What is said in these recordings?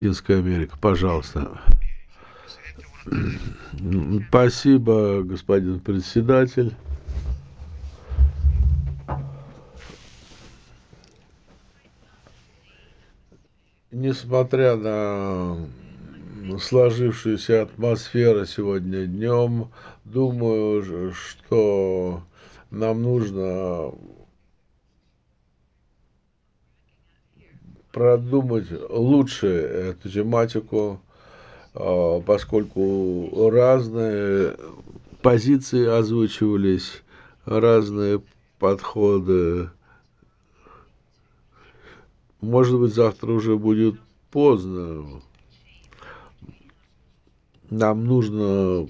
Латинская Америка, пожалуйста. Спасибо, господин председатель. Несмотря на сложившуюся атмосферу сегодня днем, думаю, что нам нужно продумать лучше эту тематику, поскольку разные позиции озвучивались, разные подходы. Может быть, завтра уже будет поздно. Нам нужно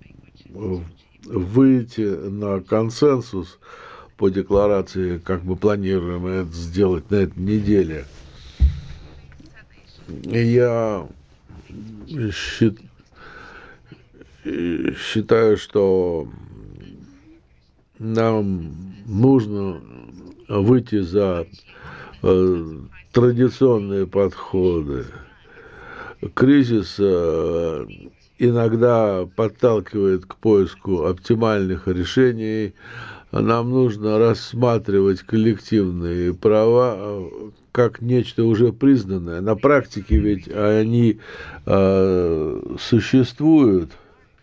выйти на консенсус по декларации, как мы планируем это сделать на этой неделе. Я считаю, что нам нужно выйти за традиционные подходы. Кризис иногда подталкивает к поиску оптимальных решений. Нам нужно рассматривать коллективные права как нечто уже признанное. На практике ведь они существуют.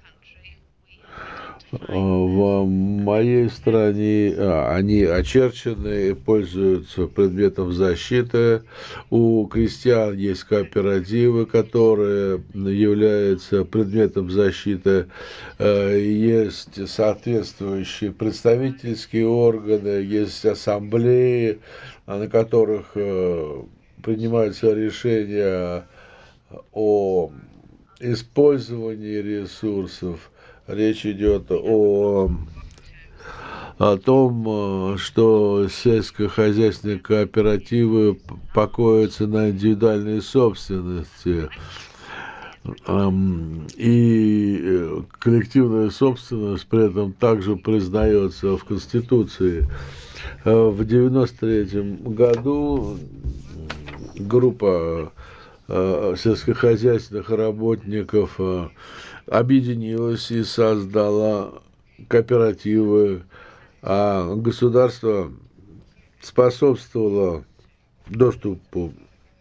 В моей стране они очерчены и пользуются предметом защиты. У крестьян есть кооперативы, которые являются предметом защиты. Есть соответствующие представительские органы, есть ассамблеи, на которых принимаются решения о использовании ресурсов. Речь идет о том, что сельскохозяйственные кооперативы покоятся на индивидуальной собственности. И коллективная собственность при этом также признается в Конституции. В 1993 году группа сельскохозяйственных работников объединилась и создала кооперативы, а государство способствовало доступу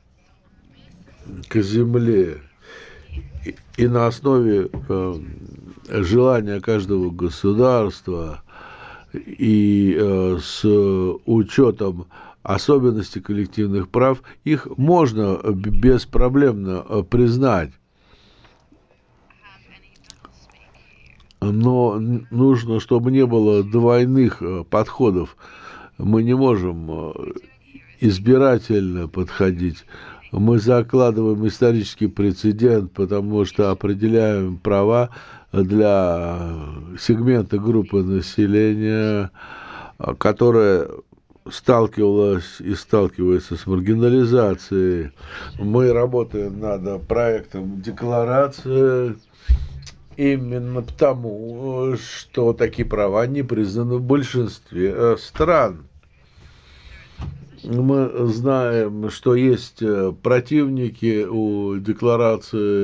к земле и на основе желания каждого государства и с учетом особенностей коллективных прав их можно беспроблемно признать. Но нужно, чтобы не было двойных подходов. Мы не можем избирательно подходить. Мы закладываем исторический прецедент, потому что определяем права для сегмента группы населения, которая сталкивалась и сталкивается с маргинализацией. Мы работаем над проектом декларации именно потому, что такие права не признаны в большинстве стран. Мы знаем, что есть противники у декларации